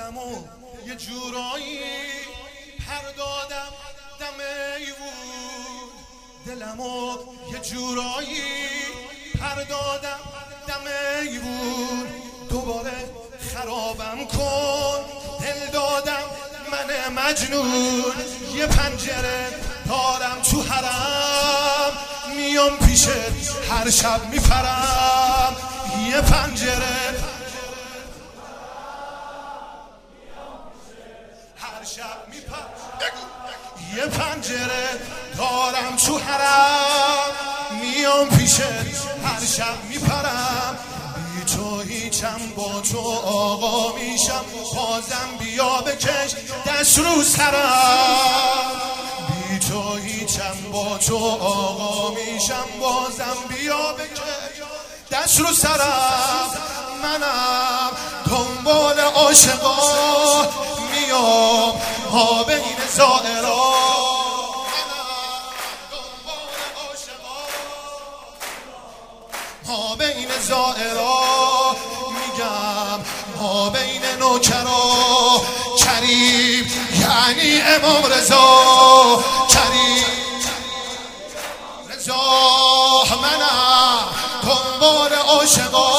دلمو یه جورایی پر دادم دم ایوون، دلمو یه جورایی پر دادم دم ایوون. دوباره خرابم کن دل دادم من مجنون، یه پنجره دارم تو حرم میام پیشت هر شب میپرم. یه پنجره هر شب میپرم، یه پنجره دارم تو حرم میام پیشت هر شب میپرم. بی تو هیچم با تو آقا میشم، بازم بیا بکش دست رو سرم. بی تو هیچم با تو آقا میشم، بازم بیا بکش دست رو سرم. منم دنبال عاشقا میام ها بین زائرا، ها بین زائرا میگم، ها بین نوکرا. کریم یعنی امام رضا، کریم رضا. منم دنبال عاشقا